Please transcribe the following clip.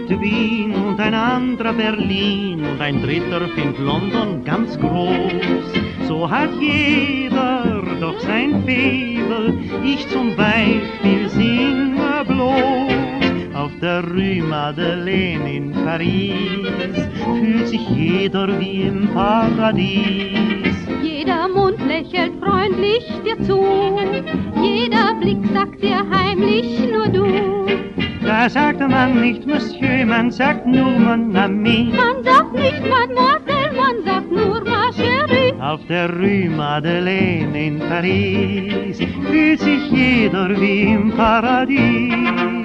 findet Wien und ein anderer Berlin und ein dritter findet London ganz groß. So hat jeder doch sein Faible, ich zum Beispiel singe bloß. Auf der Rue Madeleine in Paris fühlt sich jeder wie im Paradies. Jeder Mund lächelt freundlich dir zu, jeder Blick sagt dir heimlich nur du. Da sagt man nicht Monsieur, man sagt nur Mon ami. Man sagt nicht Mademoiselle, man sagt nur ma chérie. Auf der Rue Madeleine in Paris fühlt sich jeder wie im Paradies.